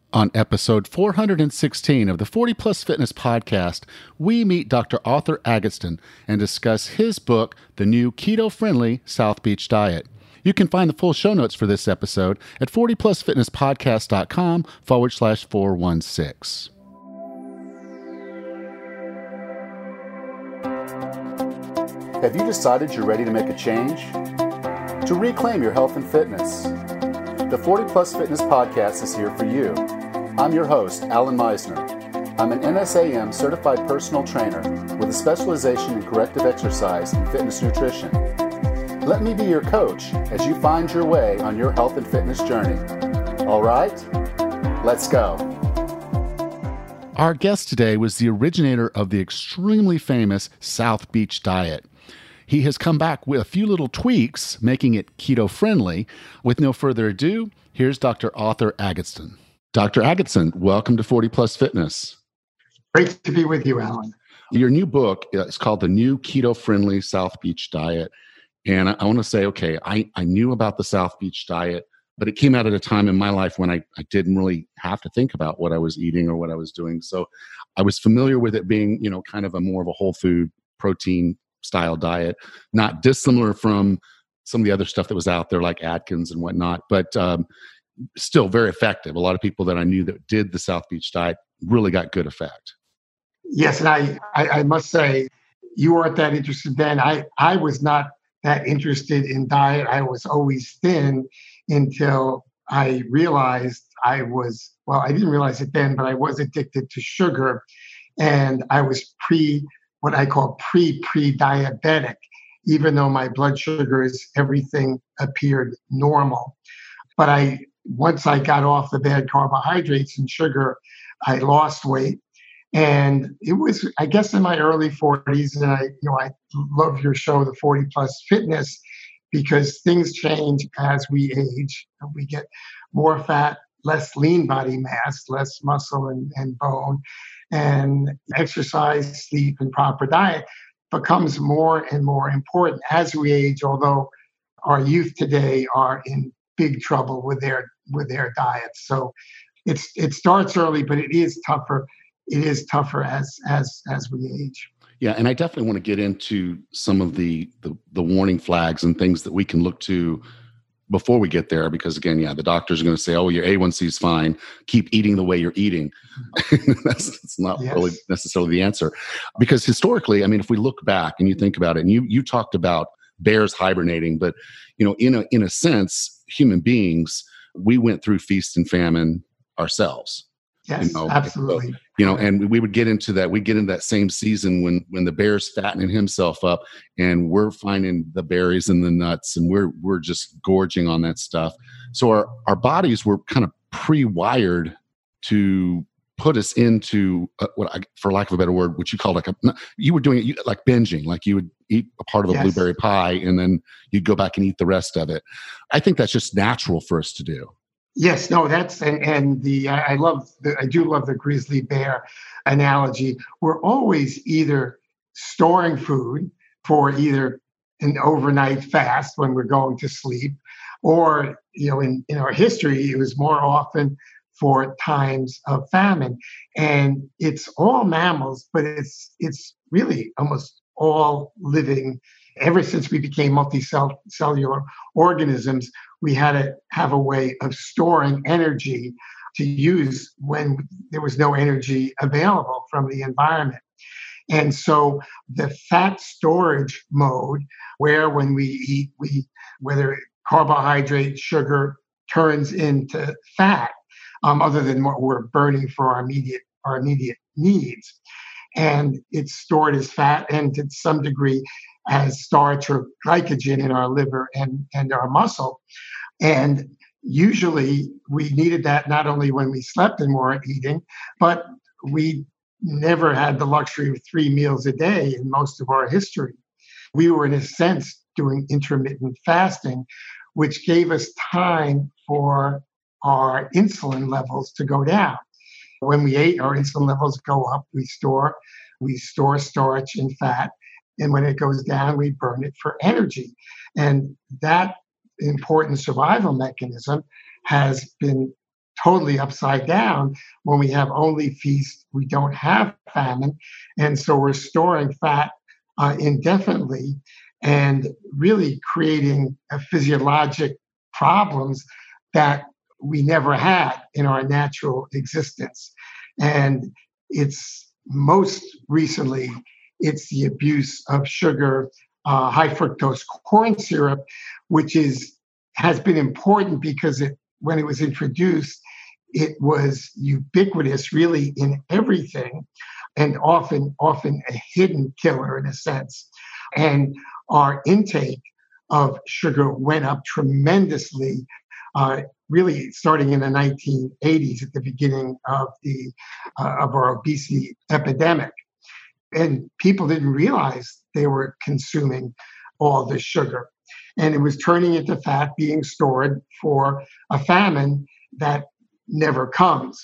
On episode 416 of the 40 Plus Fitness podcast, we meet Dr. Arthur Agatston and discuss his book, The New Keto-Friendly South Beach Diet. You can find the full show notes for this episode at 40plusfitnesspodcast.com/416. Have you decided you're ready to make a change? To reclaim your health and fitness? The 40 Plus Fitness podcast is here for you. I'm your host, Alan Meisner. I'm an NSAM certified personal trainer with a specialization in corrective exercise and fitness nutrition. Let me be your coach as you find your way on your health and fitness journey. All right, let's go. Our guest today was the originator of the extremely famous South Beach diet. He has come back with a few little tweaks, making it keto-friendly. With no further ado, here's Dr. Arthur Agatston. Dr. Agatston, welcome to 40 Plus Fitness. Great to be with you, Alan. Your new book is called The New Keto-Friendly South Beach Diet. And I want to say, okay, I knew about the South Beach diet, but it came out at a time in my life when I didn't really have to think about what I was eating or what I was doing. So I was familiar with it being, kind of more of a whole food protein style diet, not dissimilar from some of the other stuff that was out there like Atkins and whatnot, but still very effective. A lot of people that I knew that did the South Beach diet really got good effect. Yes, and I must say, you weren't that interested then. I was not that interested in diet. I was always thin until I realized I didn't realize it then, but I was addicted to sugar, and I was what I call pre-diabetic, even though my blood sugars, everything appeared normal. But once I got off the bad carbohydrates and sugar, I lost weight. And it was, I guess, in my early 40s, and I love your show, the 40 Plus Fitness, because things change as we age. We get more fat, less lean body mass, less muscle and bone, and exercise, sleep, and proper diet becomes more and more important as we age, although our youth today are in big trouble with their diets. So it starts early, but it is tougher. It is tougher as we age. Yeah, and I definitely want to get into some of the warning flags and things that we can look to before we get there, because again, the doctors are going to say, "Oh, your A1C is fine. Keep eating the way you're eating." That's not really necessarily the answer, because historically, if we look back and you think about it, and you talked about bears hibernating, but in a sense, human beings, we went through feast and famine ourselves. Yes, absolutely. And we would get into that. We get into that same season when the bear's fattening himself up, and we're finding the berries and the nuts, and we're just gorging on that stuff. So our bodies were kind of pre-wired to put us into for lack of a better word, what you call you were doing it like binging, like you would eat a part of a blueberry pie and then you'd go back and eat the rest of it. I think that's just natural for us to do. Yes, no, I do love the grizzly bear analogy. We're always either storing food for either an overnight fast when we're going to sleep, or in our history, it was more often for times of famine. And it's all mammals, but it's really almost all living. Ever since we became multicellular organisms, we had to have a way of storing energy to use when there was no energy available from the environment. And so the fat storage mode, where when we eat, whether carbohydrate, sugar turns into fat, other than what we're burning for our immediate needs. And it's stored as fat, and to some degree as starch or glycogen in our liver and our muscle. And usually we needed that not only when we slept and weren't eating, but we never had the luxury of 3 meals a day in most of our history. We were, in a sense, doing intermittent fasting, which gave us time for our insulin levels to go down. When we ate, our insulin levels go up. We store starch and fat. And when it goes down, we burn it for energy. And that important survival mechanism has been totally upside down. When we have only feast, we don't have famine. And so we're storing fat indefinitely and really creating physiologic problems that we never had in our natural existence. And it's most recently, it's the abuse of sugar, high fructose corn syrup, which has been important because when it was introduced, it was ubiquitous really in everything and often a hidden killer in a sense. And our intake of sugar went up tremendously, really starting in the 1980s at the beginning of our obesity epidemic. And people didn't realize they were consuming all this sugar. And it was turning into fat being stored for a famine that never comes.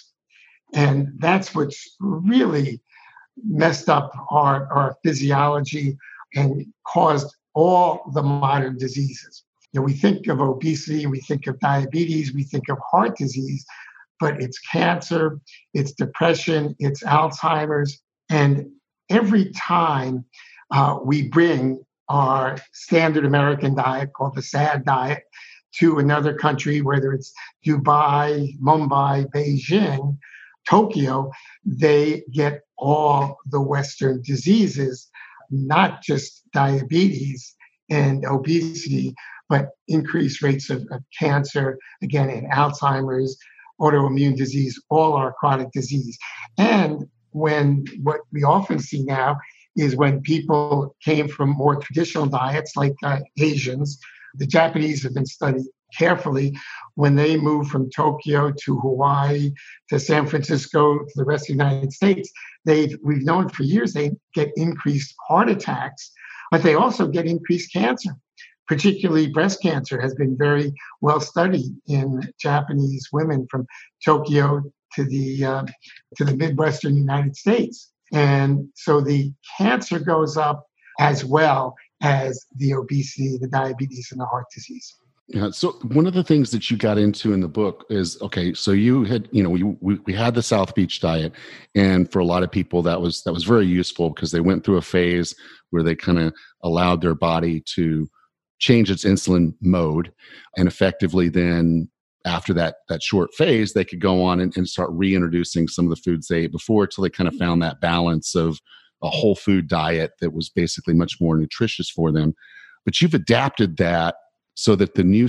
And that's what's really messed up our physiology and caused all the modern diseases. We think of obesity, we think of diabetes, we think of heart disease, but it's cancer, it's depression, it's Alzheimer's. And every time we bring our standard American diet, called the SAD diet, to another country, whether it's Dubai, Mumbai, Beijing, Tokyo, they get all the Western diseases, not just diabetes and obesity, but increased rates of cancer, again, and Alzheimer's, autoimmune disease, all our chronic disease. And what we often see now is when people came from more traditional diets like Asians, the Japanese have been studied carefully. When they move from Tokyo to Hawaii to San Francisco to the rest of the United States, we've known for years they get increased heart attacks, but they also get increased cancer. Particularly breast cancer has been very well studied in Japanese women from Tokyo to the Midwestern United States. And so the cancer goes up as well as the obesity, the diabetes, and the heart disease. Yeah. So one of the things that you got into in the book is, okay, so you had, we had the South Beach diet, and for a lot of people that was very useful because they went through a phase where they kind of allowed their body to change its insulin mode, and effectively then after that short phase, they could go on and start reintroducing some of the foods they ate before till they kind of found that balance of a whole food diet that was basically much more nutritious for them. But you've adapted that so that the new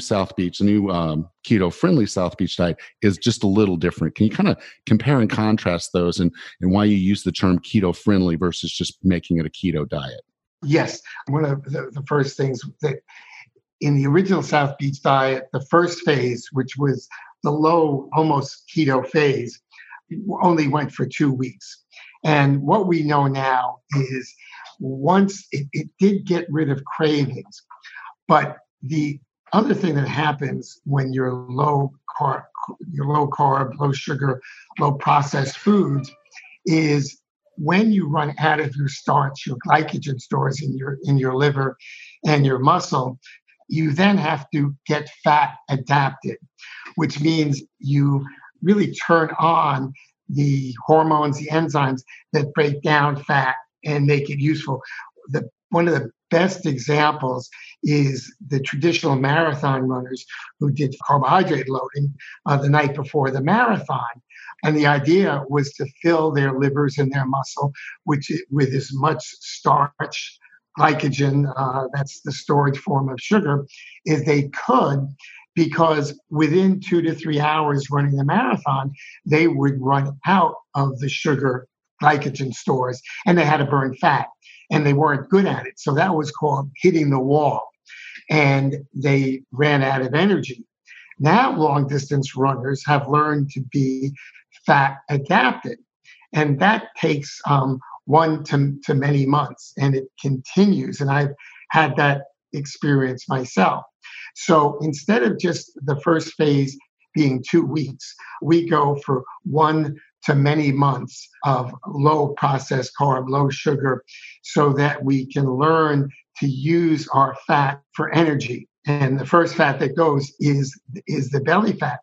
keto-friendly South Beach diet is just a little different. Can you kind of compare and contrast those and why you use the term keto-friendly versus just making it a keto diet? Yes. One of the first things that in the original South Beach diet, the first phase, which was the low, almost keto phase, only went for 2 weeks. And what we know now is once it did get rid of cravings, but the other thing that happens when you're low carb, low sugar, low processed foods is when you run out of your starch, your glycogen stores in your liver and your muscle, you then have to get fat adapted, which means you really turn on the hormones, the enzymes that break down fat and make it useful. One of the best examples is the traditional marathon runners who did carbohydrate loading the night before the marathon. And the idea was to fill their livers and their muscle with as much starch, glycogen, that's the storage form of sugar, as they could, because within 2 to 3 hours running the marathon, they would run out of the sugar glycogen stores and they had to burn fat. And they weren't good at it. So that was called hitting the wall. And they ran out of energy. Now, long distance runners have learned to be fat adapted. And that takes 1 to many months. And it continues. And I've had that experience myself. So instead of just the first phase being 2 weeks, we go for 1 to many months of low processed carb, low sugar, so that we can learn to use our fat for energy. And the first fat that goes is the belly fat.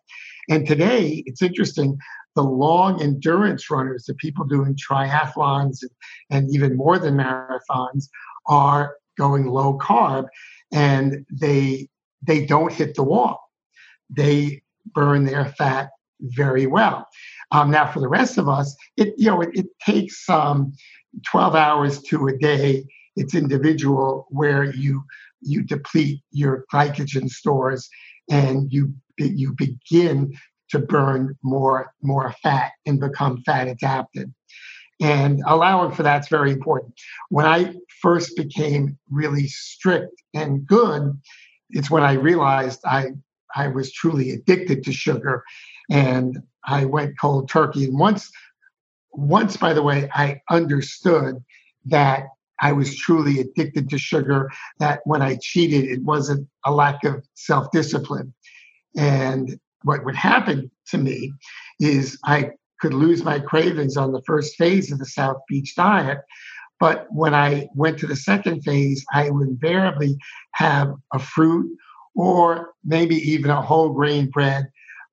And today, it's interesting, the long endurance runners, the people doing triathlons and even more than marathons, are going low carb, and they don't hit the wall. They burn their fat very well. Now, for the rest of us, it takes 12 hours to a day. It's individual, where you deplete your glycogen stores, and you begin to burn more fat and become fat adapted. And allowing for that's very important. When I first became really strict and good, it's when I realized I was truly addicted to sugar, and I went cold turkey. And once, by the way, I understood that I was truly addicted to sugar, that when I cheated, it wasn't a lack of self-discipline. And what would happen to me is I could lose my cravings on the first phase of the South Beach diet. But when I went to the second phase, I would invariably have a fruit or maybe even a whole grain bread,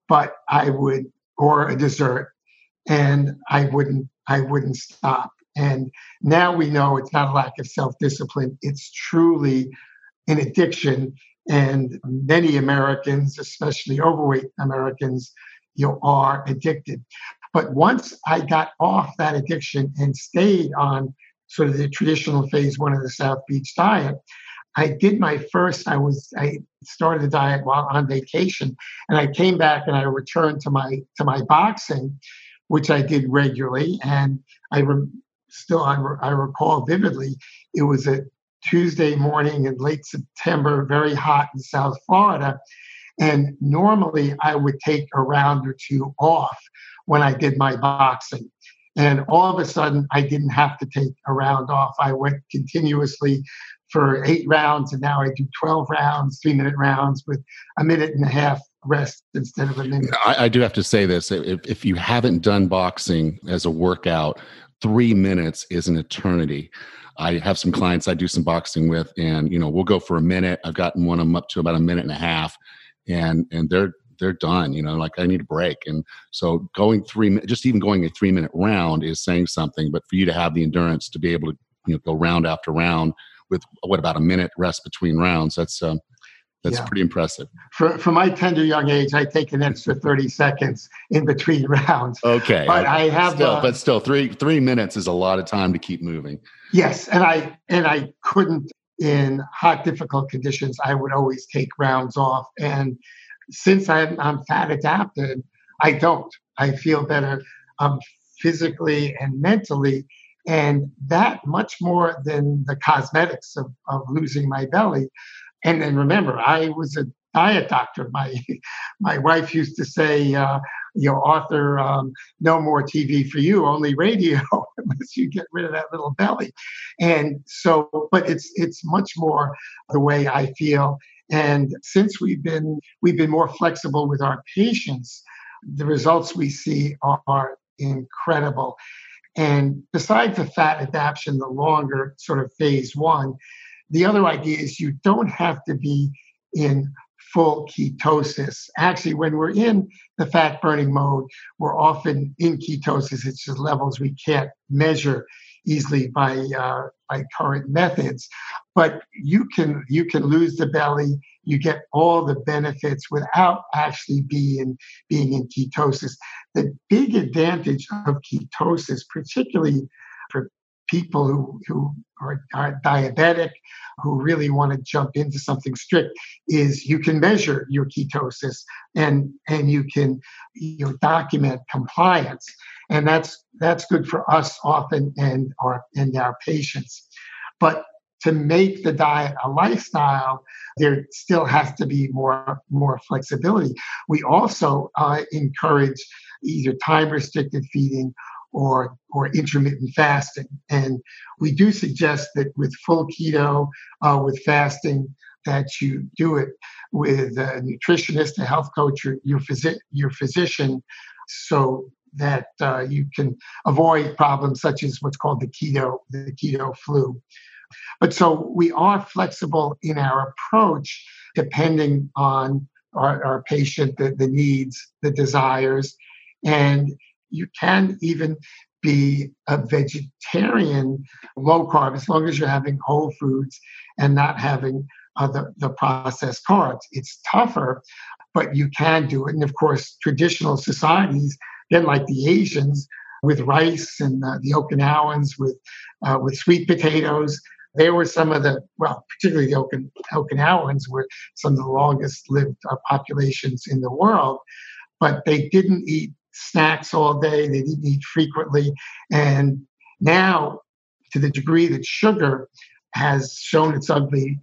or a dessert, and I wouldn't stop. And now we know it's not a lack of self-discipline. It's truly an addiction. And many Americans, especially overweight Americans, are addicted. But once I got off that addiction and stayed on sort of the traditional phase one of the South Beach diet, I started the diet while on vacation, and I came back and I returned to my boxing, which I did regularly. And I recall vividly, it was a Tuesday morning in late September, very hot in South Florida. And normally I would take a round or two off when I did my boxing. And all of a sudden, I didn't have to take a round off. I went continuously for 8 rounds, and now I do 12 rounds, 3-minute rounds with a minute and a half rest instead of a minute. I do have to say this. If you haven't done boxing as a workout, 3 minutes is an eternity. I have some clients I do some boxing with, and we'll go for a minute. I've gotten one of them up to about a minute and a half, and they're done. Like, I need a break. And so just even going a 3-minute round is saying something. But for you to have the endurance to be able to go round after round with about a minute rest between rounds, that's pretty impressive. For my tender young age, I take an extra 30 seconds in between rounds. Okay, but I have still 3 minutes is a lot of time to keep moving. Yes, and I couldn't, in hot, difficult conditions, I would always take rounds off. And since I'm fat adapted, I don't. I feel better physically and mentally, and that much more than the cosmetics of losing my belly. And then remember, I was a diet doctor. My wife used to say, Arthur, no more TV for you, only radio, unless you get rid of that little belly. And so, but it's much more the way I feel. And since we've been more flexible with our patients, the results we see are incredible. And besides the fat adaptation, the longer sort of phase one, the other idea is you don't have to be in full ketosis. Actually, when we're in the fat burning mode, we're often in ketosis. It's just levels we can't measure easily by current methods. But you can lose the belly. You get all the benefits without actually being in ketosis. The big advantage of ketosis, particularly for people who are diabetic, who really want to jump into something strict, is you can measure your ketosis and you can document compliance, and that's good for us often and our patients. But to make the diet a lifestyle, there still has to be more flexibility. We also encourage either time-restricted feeding or intermittent fasting. And we do suggest that with full keto, with fasting, that you do it with a nutritionist, a health coach, or your physician, so that you can avoid problems such as what's called the keto flu. But so we are flexible in our approach depending on our patient the needs, the desires. And you can even be a vegetarian, low carb, as long as you're having whole foods and not having the processed carbs. It's tougher, but you can do it. And of course, traditional societies, again, like the Asians, with rice, and the Okinawans with sweet potatoes. They were some of particularly the Okinawans were some of the longest lived populations in the world, but they didn't eat snacks all day. They didn't eat frequently. And now, to the degree that sugar has shown its ugly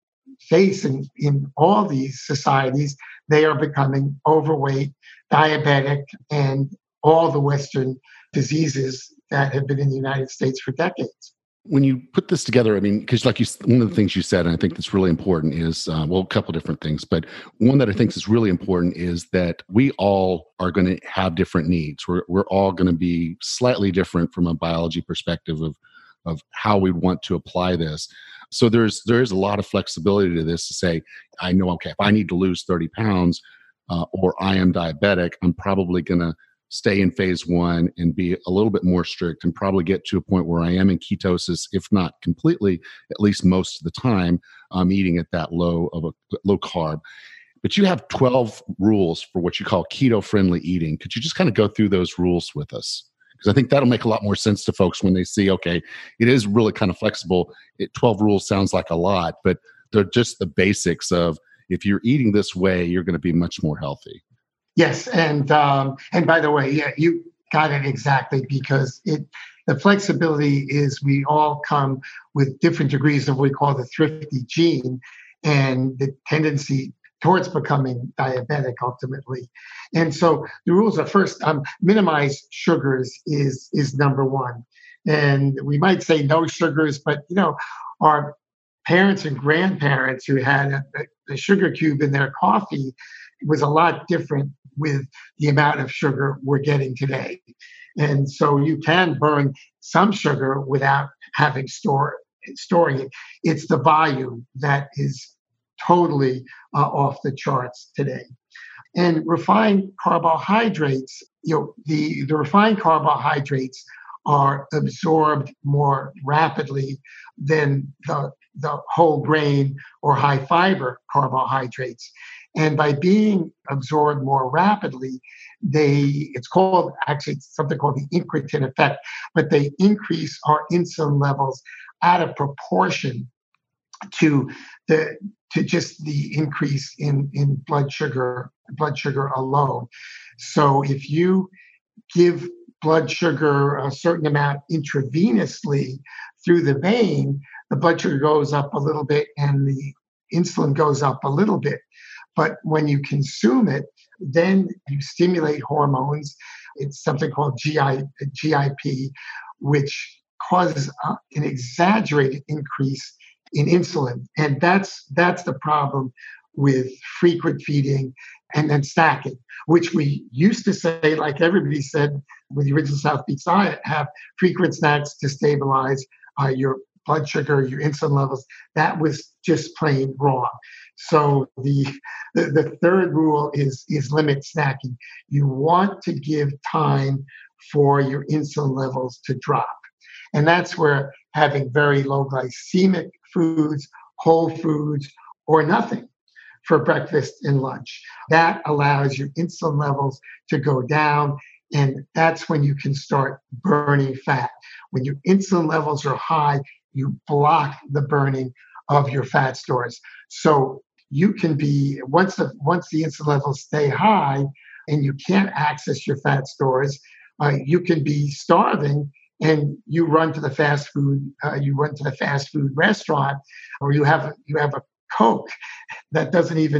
face in all these societies, they are becoming overweight, diabetic, and all the Western diseases that have been in the United States for decades. When you put this together, I mean, because one of the things you said, and I think that's really important is, a couple of different things, but one that I think is really important is that we all are going to have different needs. We're all going to be slightly different from a biology perspective of how we want to apply this. So there is a lot of flexibility to this to say, I know, okay, if I need to lose 30 pounds or I am diabetic, I'm probably going to stay in phase one and be a little bit more strict and probably get to a point where I am in ketosis, if not completely, at least most of the time, I'm eating at that low carb. But you have 12 rules for what you call keto-friendly eating. Could you just kind of go through those rules with us? Because I think that'll make a lot more sense to folks when they see, okay, it is really kind of flexible. 12 rules sounds like a lot, but they're just the basics of, if you're eating this way, you're going to be much more healthy. Yes, and by the way, yeah, you got it exactly, because the flexibility is we all come with different degrees of what we call the thrifty gene, and the tendency towards becoming diabetic ultimately. And so the rules are, first, minimize sugars is number one, and we might say no sugars, but our parents and grandparents who had a sugar cube in their coffee was a lot different with the amount of sugar we're getting today. And so you can burn some sugar without having storing it. It's the volume that is totally off the charts today. And refined carbohydrates, the refined carbohydrates are absorbed more rapidly than the whole grain or high fiber carbohydrates. And by being absorbed more rapidly, it's called actually something called the incretin effect, but they increase our insulin levels out of proportion to just the increase in blood sugar alone. So if you give blood sugar a certain amount intravenously through the vein, the blood sugar goes up a little bit and the insulin goes up a little bit. But when you consume it, then you stimulate hormones. It's something called GIP, which causes an exaggerated increase in insulin. And that's the problem with frequent feeding and then snacking, which we used to say, like everybody said with the original South Beach diet, have frequent snacks to stabilize your blood sugar, your insulin levels. That was just plain wrong. So the third rule is limit snacking. You want to give time for your insulin levels to drop. And that's where having very low glycemic foods, whole foods, or nothing for breakfast and lunch, that allows your insulin levels to go down. And that's when you can start burning fat. When your insulin levels are high, you block the burning of your fat stores. So you can be, once the insulin levels stay high and you can't access your fat stores, you can be starving and you run to the fast food restaurant, or you have a Coke that doesn't even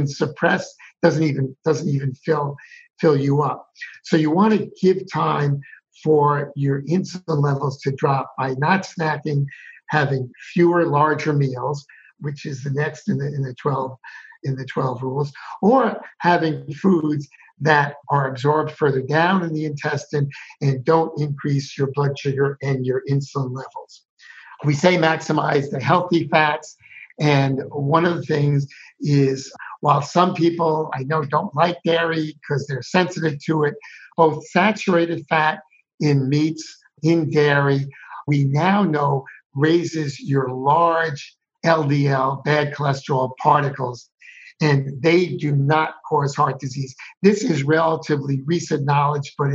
fill you up. So you want to give time for your insulin levels to drop by not snacking, having fewer larger meals, which is the next in the 12 rules, or having foods that are absorbed further down in the intestine and don't increase your blood sugar and your insulin levels. We say maximize the healthy fats, and one of the things is while some people I know don't like dairy because they're sensitive to it, both saturated fat in meats, in dairy, we now know raises your large LDL, bad cholesterol particles, and they do not cause heart disease. This is relatively recent knowledge, but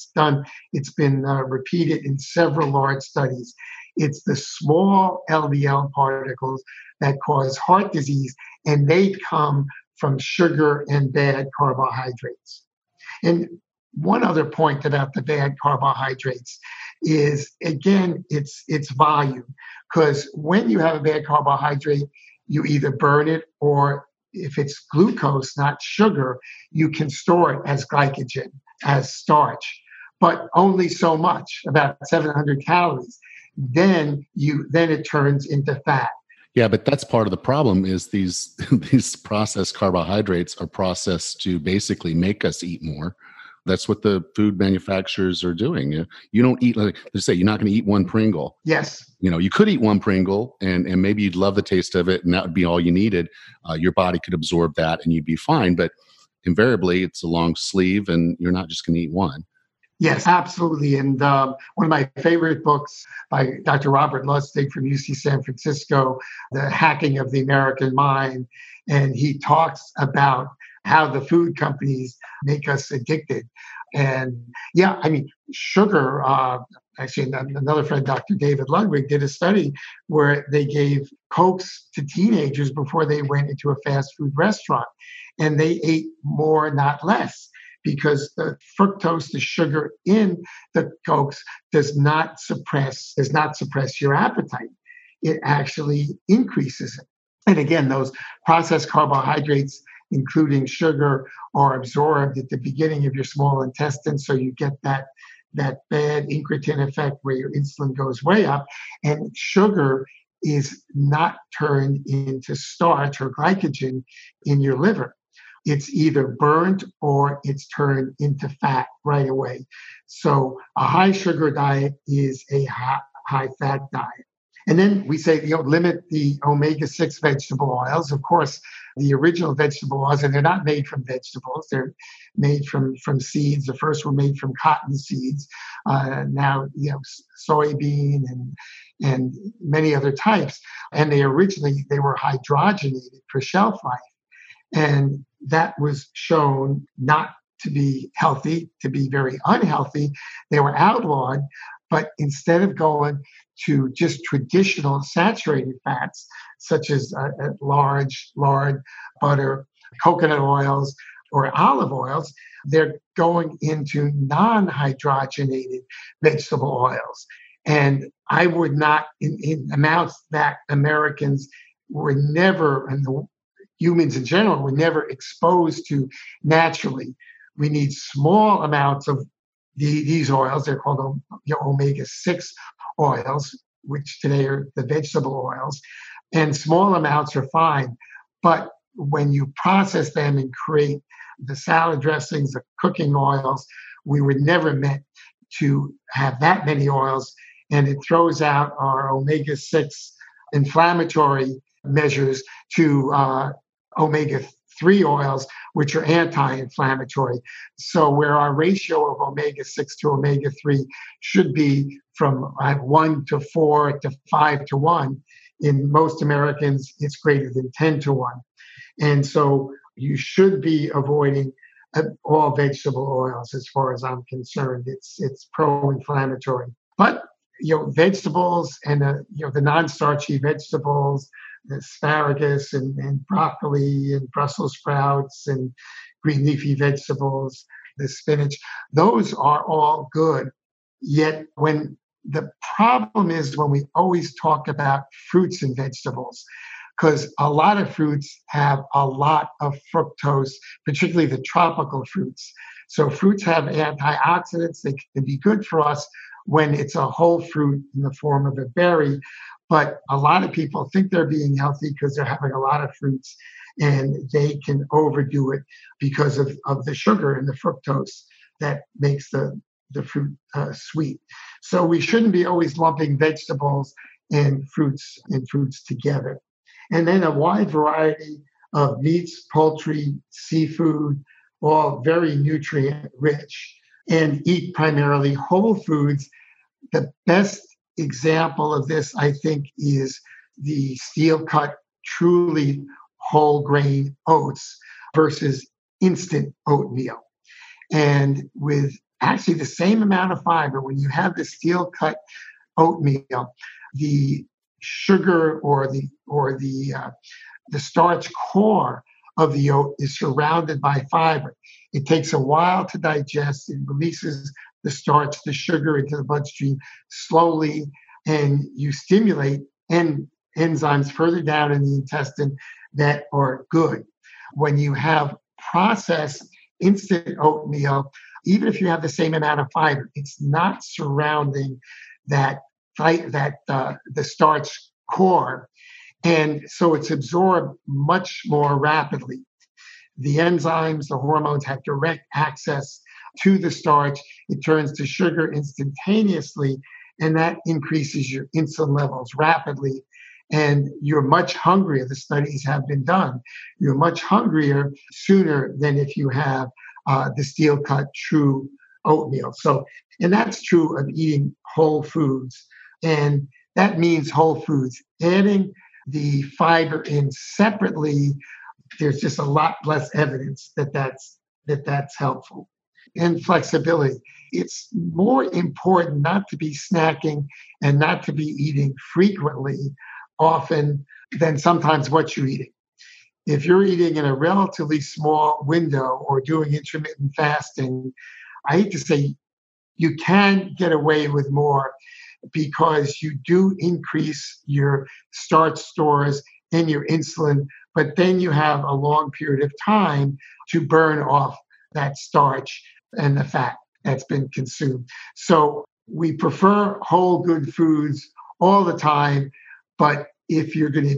it's been repeated in several large studies. It's the small LDL particles that cause heart disease, and they come from sugar and bad carbohydrates. And one other point about the bad carbohydrates is, again, it's volume. Because when you have a bad carbohydrate, you either burn it, or if it's glucose, not sugar, you can store it as glycogen, as starch, but only so much, about 700 calories. Then it turns into fat. Yeah, but that's part of the problem is these these processed carbohydrates are processed to basically make us eat more. That's what the food manufacturers are doing. You don't eat, like they say, you're not going to eat one Pringle. Yes. You could eat one Pringle and maybe you'd love the taste of it and that would be all you needed. Your body could absorb that and you'd be fine. But invariably, it's a long sleeve and you're not just going to eat one. Yes, absolutely. And one of my favorite books by Dr. Robert Lustig from UC San Francisco, The Hacking of the American Mind. And he talks about how the food companies make us addicted. And yeah, I mean, sugar, actually, another friend, Dr. David Ludwig, did a study where they gave Cokes to teenagers before they went into a fast food restaurant. And they ate more, not less, because the fructose, the sugar in the Cokes, does not suppress your appetite. It actually increases it. And again, those processed carbohydrates, including sugar, are absorbed at the beginning of your small intestine, so you get that bad incretin effect where your insulin goes way up, and sugar is not turned into starch or glycogen in your liver. It's either burnt or it's turned into fat right away. So a high sugar diet is a high fat diet. And then we say, limit the omega-6 vegetable oils. Of course, the original vegetable oils, and they're not made from vegetables, they're made from seeds. The first were made from cotton seeds. Now, soybean and many other types. And they were hydrogenated for shelf life. And that was shown not to be healthy, to be very unhealthy. They were outlawed. But instead of going to just traditional saturated fats, such as lard, butter, coconut oils, or olive oils, they're going into non-hydrogenated vegetable oils. And I would not, in amounts that Americans were never, and the humans in general were never exposed to naturally. We need small amounts of these oils. They're called omega-6 oils, which today are the vegetable oils, and small amounts are fine. But when you process them and create the salad dressings, the cooking oils, we were never meant to have that many oils, and it throws out our omega-6 inflammatory measures to omega-3 oils, which are anti-inflammatory. So where our ratio of omega-6 to omega-3 should be from 1 to 4 to 5 to 1, in most Americans, it's greater than 10 to 1. And so you should be avoiding all vegetable oils as far as I'm concerned. It's pro-inflammatory. But vegetables and the non-starchy vegetables, the asparagus and broccoli and Brussels sprouts and green leafy vegetables, the spinach, those are all good. Yet when the problem is when we always talk about fruits and vegetables, because a lot of fruits have a lot of fructose, particularly the tropical fruits. So fruits have antioxidants. They can be good for us when it's a whole fruit in the form of a berry. But a lot of people think they're being healthy because they're having a lot of fruits, and they can overdo it because of the sugar and the fructose that makes the fruit sweet. So we shouldn't be always lumping vegetables and fruits together. And then a wide variety of meats, poultry, seafood, all very nutrient rich, and eat primarily whole foods. The best example of this, I think, is the steel cut, truly whole grain oats versus instant oatmeal. And with actually the same amount of fiber, when you have the steel cut oatmeal, the sugar or the starch core of the oat is surrounded by fiber. It takes a while to digest. It releases the starch, the sugar into the bloodstream slowly, and you stimulate enzymes further down in the intestine that are good. When you have processed instant oatmeal, even if you have the same amount of fiber, it's not surrounding the starch core, and so it's absorbed much more rapidly. The enzymes, the hormones have direct access to the starch. It turns to sugar instantaneously, and that increases your insulin levels rapidly. And you're much hungrier. The studies have been done. You're much hungrier sooner than if you have the steel cut true oatmeal. So, and that's true of eating whole foods. And that means whole foods. Adding the fiber in separately, there's just a lot less evidence that that's helpful. And flexibility. It's more important not to be snacking and not to be eating frequently, often, than sometimes what you're eating. If you're eating in a relatively small window or doing intermittent fasting, I hate to say you can get away with more because you do increase your starch stores and your insulin, but then you have a long period of time to burn off that starch and the fat that's been consumed. So we prefer whole good foods all the time, but if you're going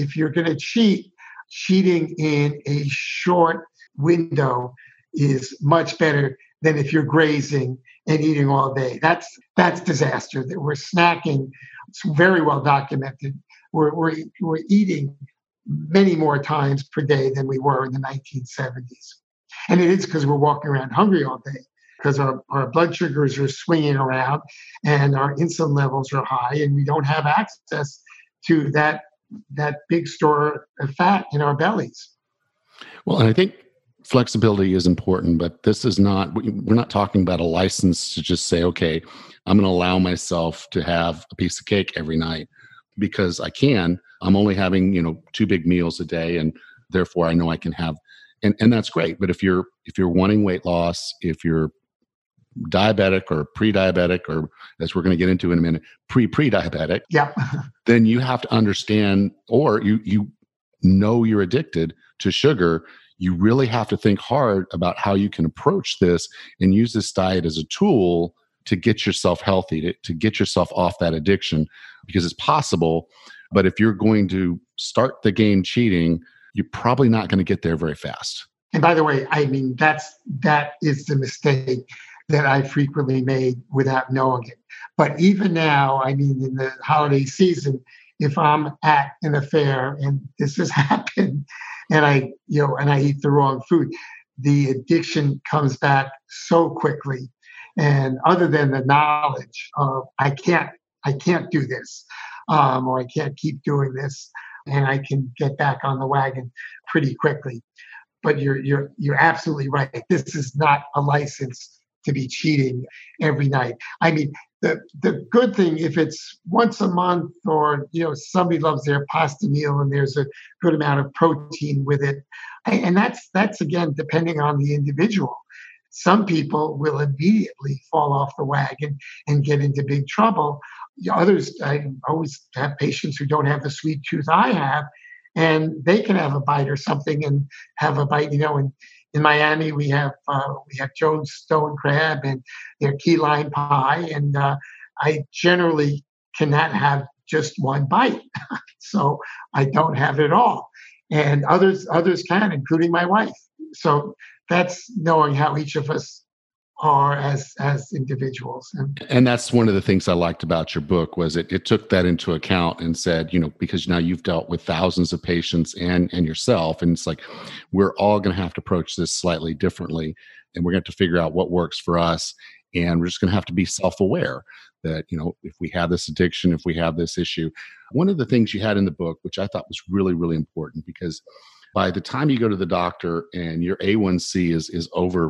to cheat, cheating in a short window is much better than if you're grazing and eating all day. That's disaster. That we're snacking. It's very well documented. We're eating many more times per day than we were in the 1970s. And it is because we're walking around hungry all day, because our blood sugars are swinging around and our insulin levels are high, and we don't have access to that big store of fat in our bellies. Well, and I think flexibility is important, but we're not talking about a license to just say, okay, I'm going to allow myself to have a piece of cake every night because I can. I'm only having, 2 big meals a day, and therefore I know I can have, and that's great. But if you're wanting weight loss, if you're diabetic or pre-diabetic, or as we're going to get into in a minute, pre-diabetic, yeah, then you have to understand, or you know you're addicted to sugar. You really have to think hard about how you can approach this and use this diet as a tool to get yourself healthy, to get yourself off that addiction, because it's possible. But if you're going to start the game cheating, you're probably not going to get there very fast. And by the way, I mean, that is the mistake that I frequently made without knowing it. But even now, I mean, in the holiday season, if I'm at an affair and this has happened, and I eat the wrong food, the addiction comes back so quickly. And other than the knowledge of I can't do this, or I can't keep doing this, and I can get back on the wagon pretty quickly. But you're absolutely right. This is not a license to be cheating every night. I mean, the good thing, if it's once a month, or somebody loves their pasta meal and there's a good amount of protein with it, and that's again depending on the individual. Some people will immediately fall off the wagon and get into big trouble. Others, I always have patients who don't have the sweet tooth I have, and they can have a bite or something and have a bite. In Miami, we have Joe's Stone Crab and their key lime pie, and I generally cannot have just one bite, so I don't have it all. And others can, including my wife. So that's knowing how each of us are as individuals. And that's one of the things I liked about your book was it took that into account and said, because now you've dealt with thousands of patients and yourself, and it's like we're all going to have to approach this slightly differently, and we're going to have to figure out what works for us, and we're just going to have to be self-aware that if we have this addiction, if we have this issue. One of the things you had in the book, which I thought was really, really important, because by the time you go to the doctor and your A1C is over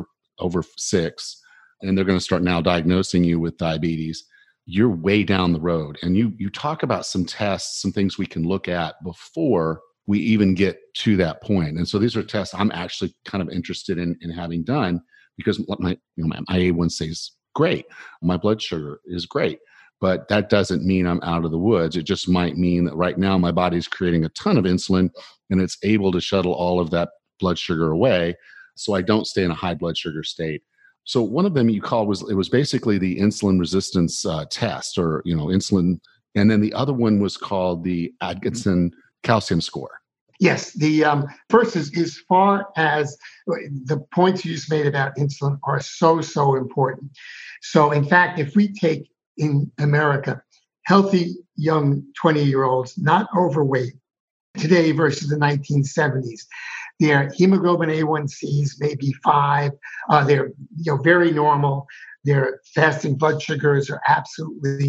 6, and they're going to start now diagnosing you with diabetes, you're way down the road. And you talk about some tests, some things we can look at before we even get to that point. And so these are tests I'm actually kind of interested in having done, because my A1C is great. My blood sugar is great. But that doesn't mean I'm out of the woods. It just might mean that right now my body's creating a ton of insulin and it's able to shuttle all of that blood sugar away, so I don't stay in a high blood sugar state. So one of them you called was basically the insulin resistance test, or insulin, and then the other one was called the Atkinson calcium score. Yes, the first is, as far as the points you just made about insulin are so important. So in fact, if we take in America healthy young 20-year-olds, not overweight, today versus the 1970s, their hemoglobin A1Cs may be 5. They're very normal. Their fasting blood sugars are absolutely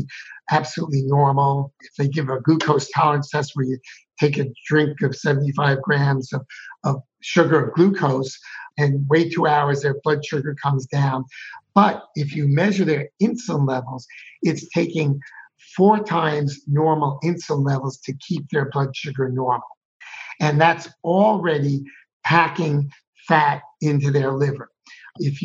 normal. If they give a glucose tolerance test where you take a drink of 75 grams of sugar of glucose and wait 2 hours, their blood sugar comes down. But if you measure their insulin levels, it's taking 4 times normal insulin levels to keep their blood sugar normal. And that's already packing fat into their liver. If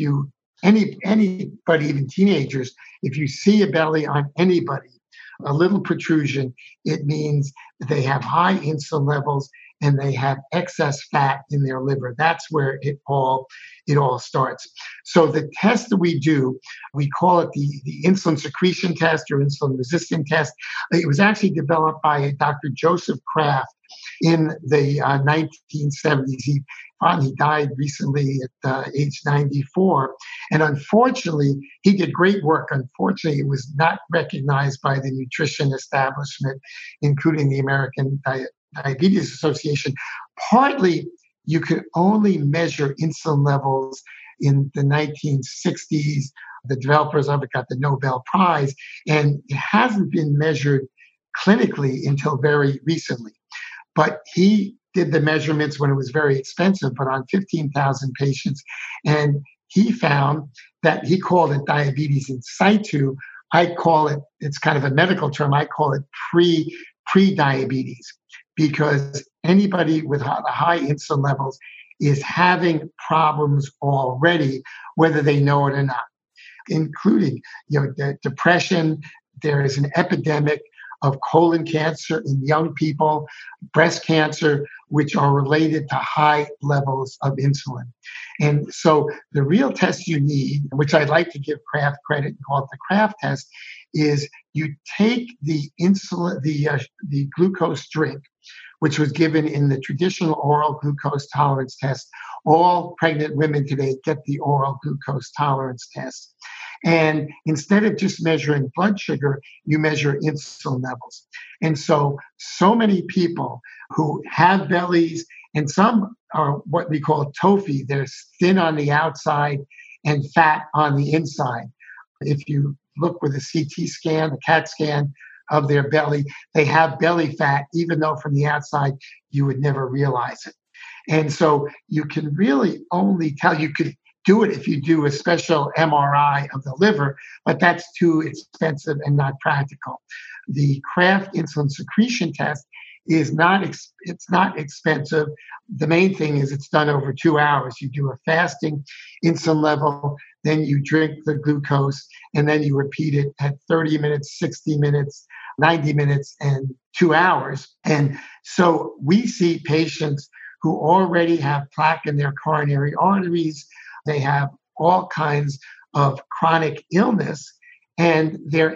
anybody, even teenagers, if you see a belly on anybody, a little protrusion, it means that they have high insulin levels and they have excess fat in their liver. That's where it all starts. So the test that we do, we call it the insulin secretion test or insulin resistant test. It was actually developed by Dr. Joseph Kraft in the 1970s. He finally died recently at age 94. And unfortunately, he did great work. Unfortunately, it was not recognized by the nutrition establishment, including the American Diabetes Association. Partly, you could only measure insulin levels in the 1960s. The developers of it got the Nobel Prize, and it hasn't been measured clinically until very recently. But he did the measurements when it was very expensive, but on 15,000 patients. And he found that, he called it diabetes in situ. I call it, it's kind of a medical term, I call it pre-diabetes, because anybody with high insulin levels is having problems already, whether they know it or not, including the depression. There is an epidemic of colon cancer in young people, breast cancer, which are related to high levels of insulin. And so the real test you need, which I'd like to give Kraft credit and call it the Kraft test, is you take the insulin, the glucose drink, which was given in the traditional oral glucose tolerance test. All pregnant women today get the oral glucose tolerance test. And instead of just measuring blood sugar, you measure insulin levels. And so many people who have bellies, and some are what we call TOFI, they're thin on the outside and fat on the inside. If you look with a CT scan, a CAT scan of their belly, they have belly fat, even though from the outside you would never realize it. And so you can really only tell, you could do it if you do a special MRI of the liver, but that's too expensive and not practical. The Kraft insulin secretion test is not expensive. The main thing is it's done over 2 hours. You do a fasting insulin level, then you drink the glucose, and then you repeat it at 30 minutes, 60 minutes, 90 minutes, and 2 hours. And so we see patients who already have plaque in their coronary arteries. They have all kinds of chronic illness, and their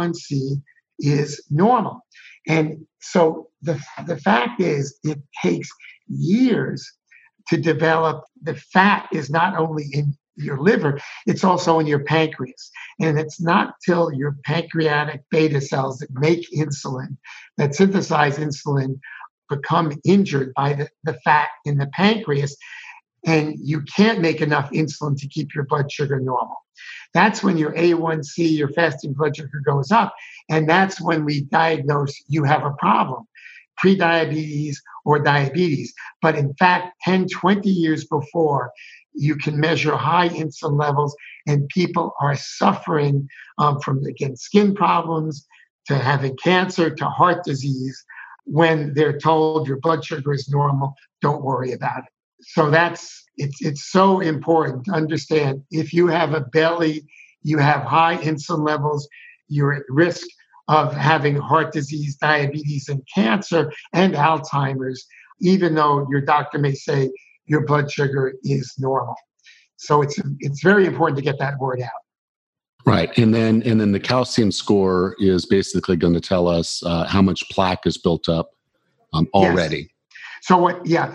A1C is normal. And so the fact is, it takes years to develop. The fat is not only your liver, it's also in your pancreas. And it's not till your pancreatic beta cells that make insulin, that synthesize insulin, become injured by the fat in the pancreas, and you can't make enough insulin to keep your blood sugar normal. That's when your A1C, your fasting blood sugar goes up. And that's when we diagnose you have a problem, prediabetes or diabetes. But in fact, 10, 20 years before, you can measure high insulin levels, and people are suffering from, again, skin problems, to having cancer, to heart disease, when they're told your blood sugar is normal, don't worry about it. So it's so important to understand, if you have a belly, you have high insulin levels, you're at risk of having heart disease, diabetes, and cancer, and Alzheimer's, even though your doctor may say your blood sugar is normal. So it's very important to get that word out. Right. And then the calcium score is basically going to tell us how much plaque is built up already. Yes. So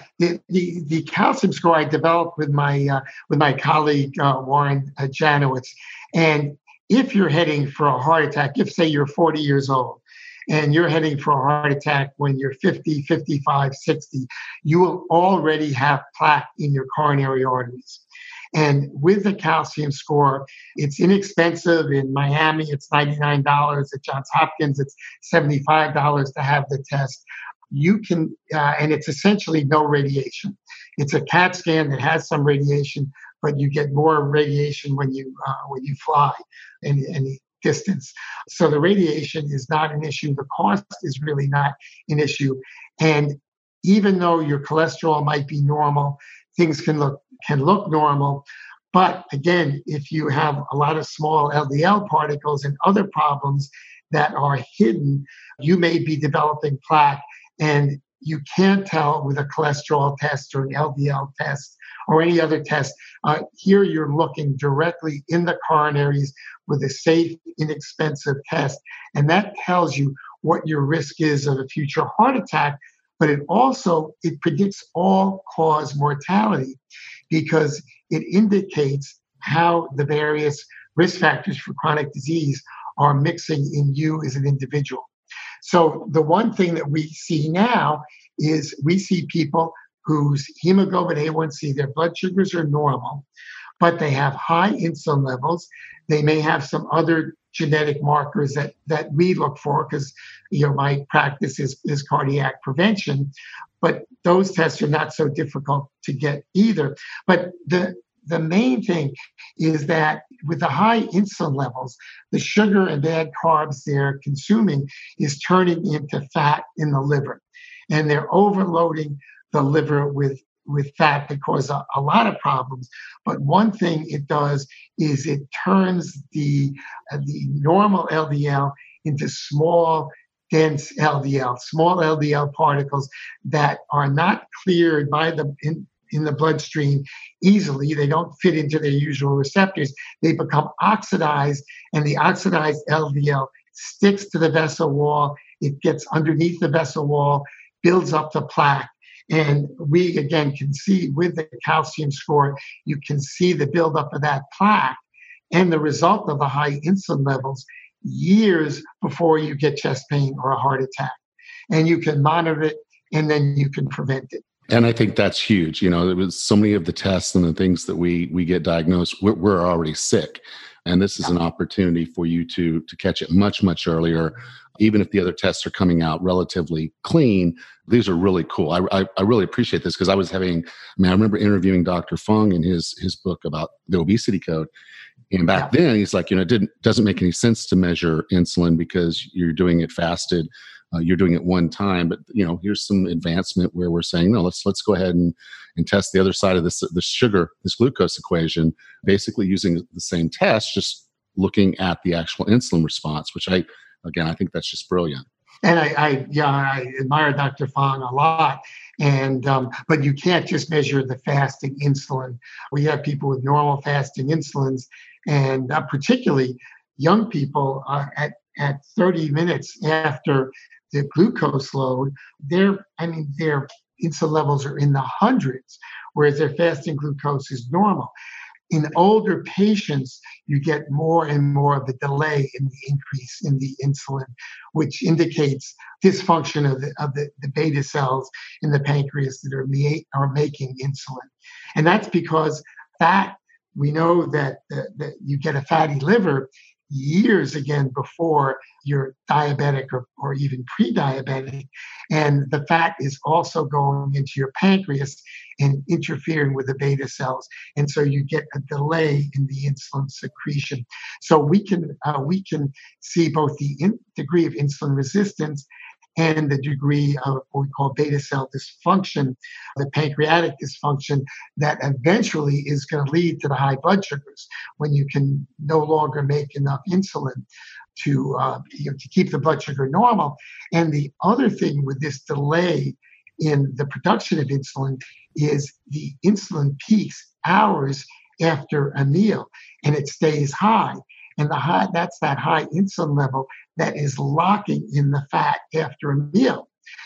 the calcium score I developed with my colleague Warren Janowitz. And if you're heading for a heart attack, if say you're 40 years old and you're heading for a heart attack when you're 50, 55, 60, you will already have plaque in your coronary arteries. And with the calcium score, it's inexpensive. In Miami, it's $99. At Johns Hopkins, it's $75 to have the test. You can, and it's essentially no radiation. It's a CAT scan that has some radiation, but you get more radiation when you fly any distance. So the radiation is not an issue. The cost is really not an issue. And even though your cholesterol might be normal, things can look normal. But again, if you have a lot of small LDL particles and other problems that are hidden, you may be developing plaque. And you can't tell with a cholesterol test or an LDL test or any other test. Here you're looking directly in the coronaries with a safe, inexpensive test. And that tells you what your risk is of a future heart attack. But it predicts all-cause mortality, because it indicates how the various risk factors for chronic disease are mixing in you as an individual. So the one thing that we see now is we see people whose hemoglobin A1C, their blood sugars are normal, but they have high insulin levels. They may have some other genetic markers that we look for, because my practice is cardiac prevention, but those tests are not so difficult to get either. But the main thing is that with the high insulin levels, the sugar and bad carbs they're consuming is turning into fat in the liver. And they're overloading the liver with fat that causes a lot of problems. But one thing it does is it turns the normal LDL into small, dense LDL, small LDL particles that are not cleared by in the bloodstream easily. They don't fit into their usual receptors. They become oxidized, and the oxidized LDL sticks to the vessel wall. It gets underneath the vessel wall, builds up the plaque. And we, again, can see with the calcium score, you can see the buildup of that plaque and the result of the high insulin levels years before you get chest pain or a heart attack. And you can monitor it, and then you can prevent it. And I think that's huge. There was so many of the tests and the things that we get diagnosed, we're already sick. And this is an opportunity for you to catch it much, much earlier. Even if the other tests are coming out relatively clean, these are really cool. I really appreciate this, because I remember interviewing Dr. Fung in his book about the obesity code. And back then, he's like, it doesn't make any sense to measure insulin because you're doing it fasted. You're doing it one time, but here's some advancement where we're saying, no, let's go ahead and test the other side of this glucose equation, basically using the same test, just looking at the actual insulin response, which I think that's just brilliant. And I admire Dr. Fung a lot. And but you can't just measure the fasting insulin. We have people with normal fasting insulins, and particularly young people at 30 minutes after the glucose load, their insulin levels are in the hundreds, whereas their fasting glucose is normal. in older patients, you get more and more of the delay in the increase in the insulin, which indicates dysfunction of the beta cells in the pancreas that are making insulin. And that's because fat, we know that you get a fatty liver years again before you're diabetic or even pre-diabetic. And the fat is also going into your pancreas and interfering with the beta cells. And so you get a delay in the insulin secretion. So we can see both the degree of insulin resistance and the degree of what we call beta cell dysfunction, the pancreatic dysfunction, that eventually is going to lead to the high blood sugars when you can no longer make enough insulin to keep the blood sugar normal. And the other thing with this delay in the production of insulin is the insulin peaks hours after a meal, and it stays high. And that's that high insulin level that is locking in the fat after a meal.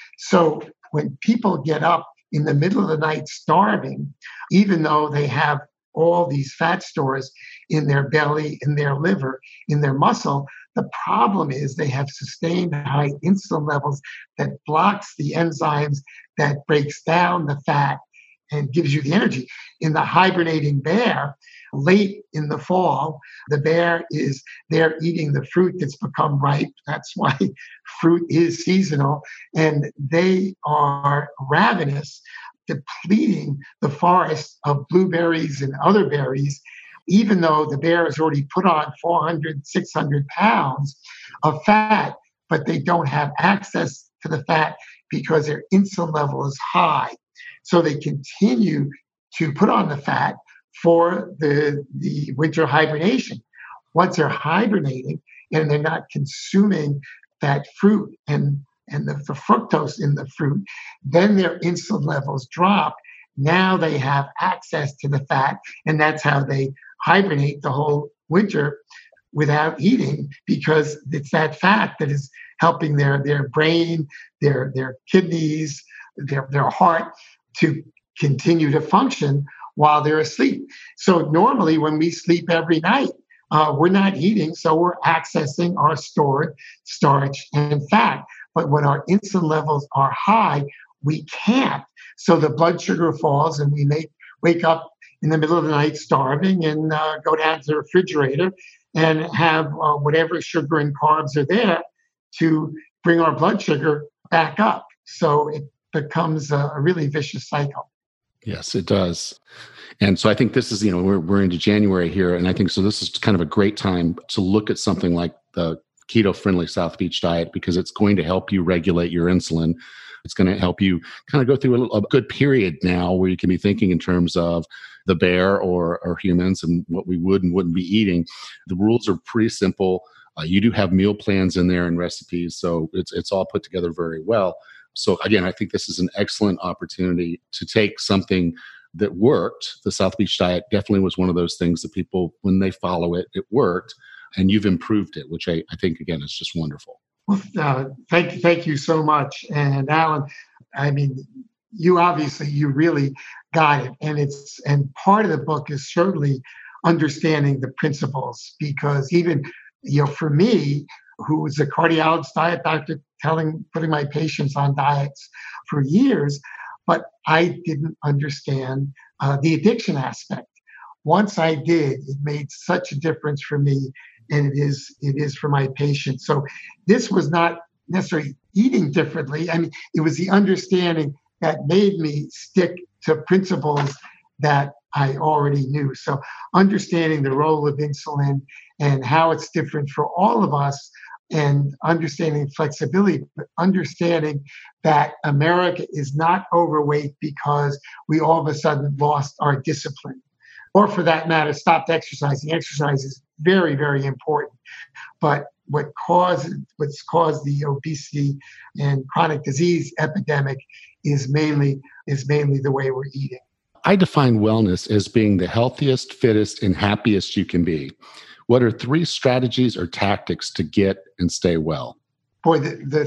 So when people get up in the middle of the night starving, even though they have all these fat stores in their belly, in their liver, in their muscle, the problem is they have sustained high insulin levels that blocks the enzymes that breaks down the fat and gives you the energy. In the hibernating bear, late in the fall, the bear is there eating the fruit that's become ripe. That's why fruit is seasonal. And they are ravenous, depleting the forest of blueberries and other berries, even though the bear has already put on 400, 600 pounds of fat, but they don't have access to the fat because their insulin level is high. So they continue to put on the fat for the winter hibernation. Once they're hibernating and they're not consuming that fruit and the fructose in the fruit, then their insulin levels drop. Now they have access to the fat, and that's how they hibernate the whole winter without eating, because it's that fat that is helping their brain, their kidneys, their heart to continue to function while they're asleep. So normally when we sleep every night, we're not eating, so we're accessing our stored starch and fat. But when our insulin levels are high, we can't. So the blood sugar falls, and we may wake up in the middle of the night starving and go down to the refrigerator and have whatever sugar and carbs are there to bring our blood sugar back up. So it becomes a really vicious cycle. Yes, it does. And so I think this is, we're into January here. And I think so this is kind of a great time to look at something like the keto-friendly South Beach diet, because it's going to help you regulate your insulin. It's going to help you kind of go through a good period now where you can be thinking in terms of the bear or humans and what we would and wouldn't be eating. The rules are pretty simple. You do have meal plans in there and recipes, so it's all put together very well. So again, I think this is an excellent opportunity to take something that worked. The South Beach diet definitely was one of those things that people, when they follow it, it worked, and you've improved it, which I think, again, is just wonderful. Well, thank you so much. And Alan, I mean, you really got it. And part of the book is certainly understanding the principles, because even, for me, who was a cardiologist, diet doctor, putting my patients on diets for years, but I didn't understand the addiction aspect. Once I did, it made such a difference for me, and it is for my patients. So this was not necessarily eating differently. I mean, it was the understanding that made me stick to principles that I already knew. So understanding the role of insulin and how it's different for all of us, and understanding flexibility, but understanding that America is not overweight because we all of a sudden lost our discipline, or for that matter, stopped exercising. Exercise is very, very important. But what's caused the obesity and chronic disease epidemic is mainly the way we're eating. I define wellness as being the healthiest, fittest, and happiest you can be. What are 3 strategies or tactics to get and stay well? Boy,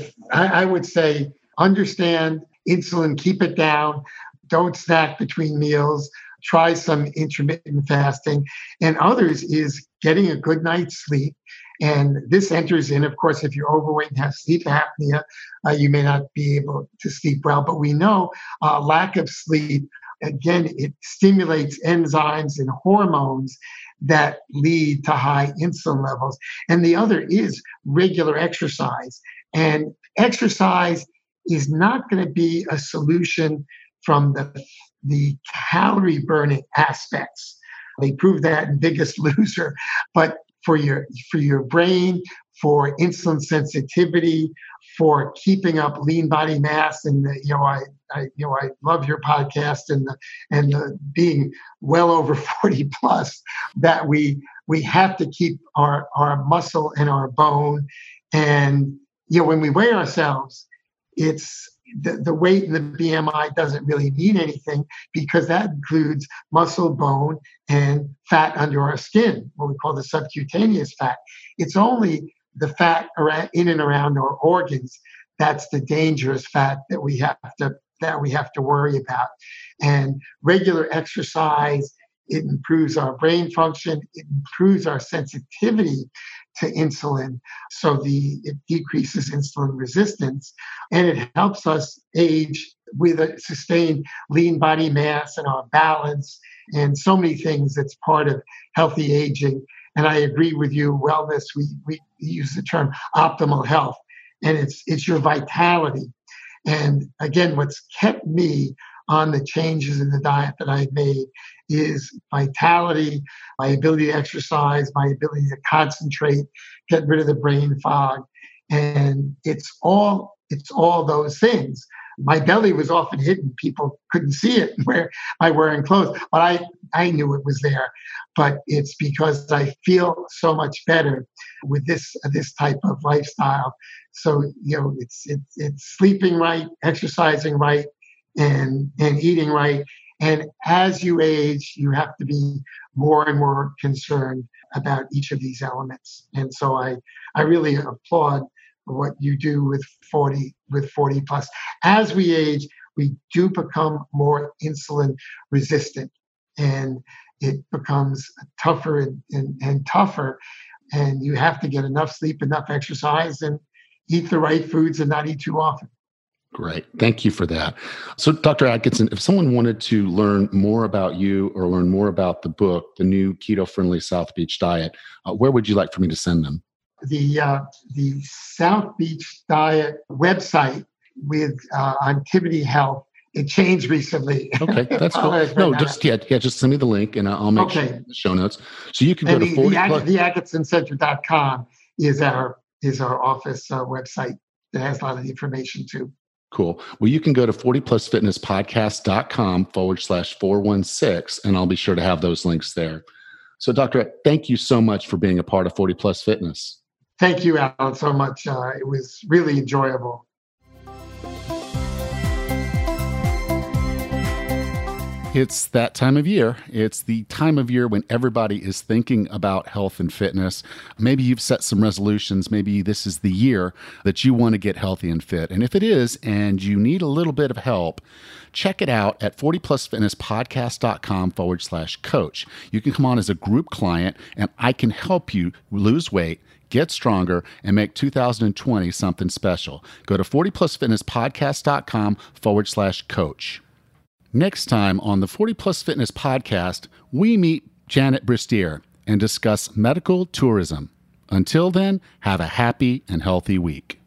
I would say understand insulin, keep it down, don't snack between meals, try some intermittent fasting. And others is getting a good night's sleep. And this enters in, of course, if you're overweight and have sleep apnea, you may not be able to sleep well. But we know lack of sleep, again, it stimulates enzymes and hormones that lead to high insulin levels. And the other is regular exercise. And exercise is not going to be a solution from the calorie burning aspects. They proved that in Biggest Loser. But for your brain, for insulin sensitivity, for keeping up lean body mass, and I love your podcast and the being well over 40 plus, that we have to keep our muscle and our bone. And when we weigh ourselves, it's the weight and the BMI doesn't really mean anything, because that includes muscle, bone, and fat under our skin, what we call the subcutaneous fat. It's only the fat in and around our organs that's the dangerous fat that we have to worry about. And regular exercise, it improves our brain function, it improves our sensitivity to insulin, so it decreases insulin resistance, and it helps us age with a sustained lean body mass and our balance, and so many things that's part of healthy aging. And I agree with you, wellness, we use the term optimal health, and it's your vitality. And again, what's kept me on the changes in the diet that I've made is vitality, my ability to exercise, my ability to concentrate, get rid of the brain fog. And it's all those things. My belly was often hidden. People couldn't see it by wearing clothes, but I knew it was there. But it's because I feel so much better with this type of lifestyle. So, it's sleeping right, exercising right, and eating right. And as you age, you have to be more and more concerned about each of these elements. And so I really applaud what you do with 40 plus. As we age, we do become more insulin resistant, and it becomes tougher and tougher. And you have to get enough sleep, enough exercise, and eat the right foods and not eat too often. Great. Thank you for that. So, Dr. Atkinson, if someone wanted to learn more about you or learn more about the book, The New Keto-Friendly South Beach Diet, where would you like for me to send them? The South Beach Diet website on Tivity Health, it changed recently. Okay, that's cool. No, just send me the link and I'll make sure in the show notes. So you can go to theatkinsoncenter.com is our office website that has a lot of the information too. Cool. Well, you can go to 40plusfitnesspodcast.com/416, and I'll be sure to have those links there. So, Doctor, thank you so much for being a part of 40 Plus Fitness. Thank you, Alan, so much. It was really enjoyable. It's that time of year. It's the time of year when everybody is thinking about health and fitness. Maybe you've set some resolutions. Maybe this is the year that you want to get healthy and fit. And if it is, and you need a little bit of help, check it out at 40plusfitnesspodcast.com/coach. You can come on as a group client, and I can help you lose weight, get stronger, and make 2020 something special. Go to 40plusfitnesspodcast.com/coach. Next time on the 40 Plus Fitness Podcast, we meet Janet Bristier and discuss medical tourism. Until then, have a happy and healthy week.